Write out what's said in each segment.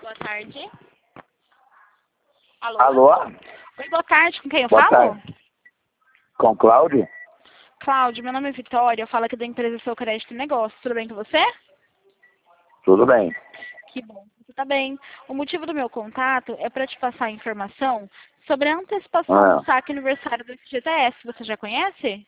boa tarde. Alô? Alô? Oi, boa tarde. Com quem eu Boa falo? tarde. Com Cláudio? Cláudio, meu nome é Vitória. Eu falo aqui da empresa Seu Crédito e Negócio. Tudo bem com você? Tudo bem. Que bom. Você tá bem. O motivo do meu contato é para te passar a informação sobre a antecipação do saque aniversário do FGTS. Você já conhece?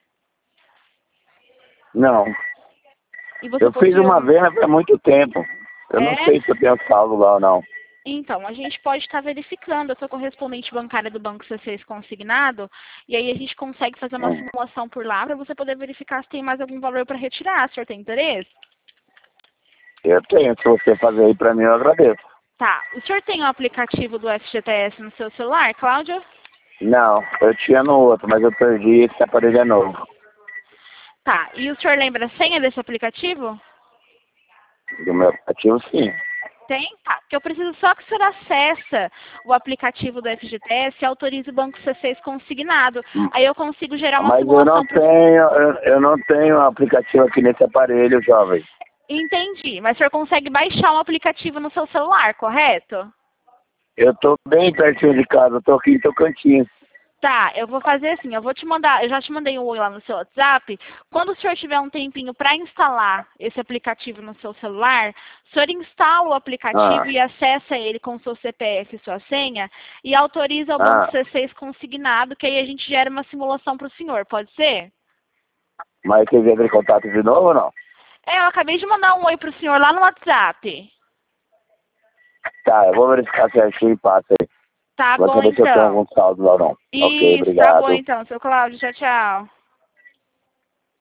Não. E você Eu fiz possui uma algum... vez, mas faz muito tempo. Eu não sei se eu tenho saldo lá ou não. Então, a gente pode estar verificando. Eu sou correspondente bancária do Banco C6 Consignado, e aí a gente consegue fazer uma simulação por lá para você poder verificar se tem mais algum valor para retirar. O senhor tem interesse? Eu tenho. Se você fazer aí pra mim, eu agradeço. Tá. O senhor tem o aplicativo do FGTS no seu celular, Cláudia? Não, eu tinha no outro, mas eu perdi, esse aparelho é novo. Tá. E o senhor lembra a senha desse aplicativo? Do meu aplicativo, sim. Tem? Tá. Porque eu preciso só que o senhor acessa o aplicativo do FGTS e autorize o Banco C6 Consignado. Aí eu consigo gerar uma Mas simulação. eu não tenho aplicativo aqui nesse aparelho, jovem. Entendi. Mas o senhor consegue baixar um aplicativo no seu celular, correto? Eu tô bem pertinho de casa, eu tô aqui em Tocantins. Tá, eu vou fazer assim, eu vou te mandar, eu já te mandei um oi lá no seu WhatsApp. Quando o senhor tiver um tempinho para instalar esse aplicativo no seu celular, o senhor instala o aplicativo e acessa ele com o seu CPF e sua senha e autoriza o Banco C6 Consignado, que aí a gente gera uma simulação para o senhor, pode ser? Mas você entra em contato de novo ou não? Eu acabei de mandar um oi para o senhor lá no WhatsApp. Tá, eu vou verificar certinho e passo aí. Tá Vou bom, saber se eu tenho então. algum saldo lá ou não. Ok, Isso, tá bom obrigado. então, seu Cláudio. Tchau, tchau.